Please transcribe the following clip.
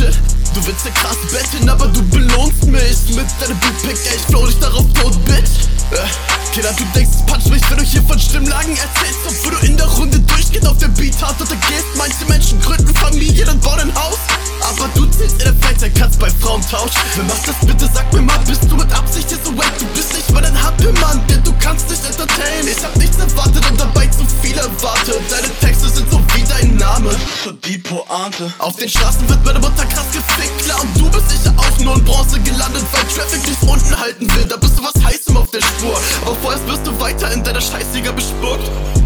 Shit. Du willst ja krass betteln, aber du belohnst mich mit deinem Beatpick, ey, ich flow dich darauf tot, Bitch. Kinder, du denkst, es punch mich, wenn du hier von Stimmlagen erzählst, obwohl du in der Runde durchgehend auf der Beat hart untergehst. Manche Menschen gründen Familien und bauen ein Haus, aber du zählst in der Freizeit, kannst bei Frauentausch. Wer macht das bitte, sag mir mal, bist du mit Absicht hier so wack? Du bist nicht mal ein Happy-Mann, denn du kannst nicht entertainen. Ich hab nichts erwartet und dabei zu viel erwartet. Deine Texte sind so wie dein Name, die Pointe. Auf den Straßen wird meine Mutter krass gefickt, klar, und du bist sicher auch nur in Bronze gelandet, weil Traffic dich unten halten will. Da bist du was Heißem auf der Spur, aber vorerst wirst du weiter in deiner Scheißliga bespuckt.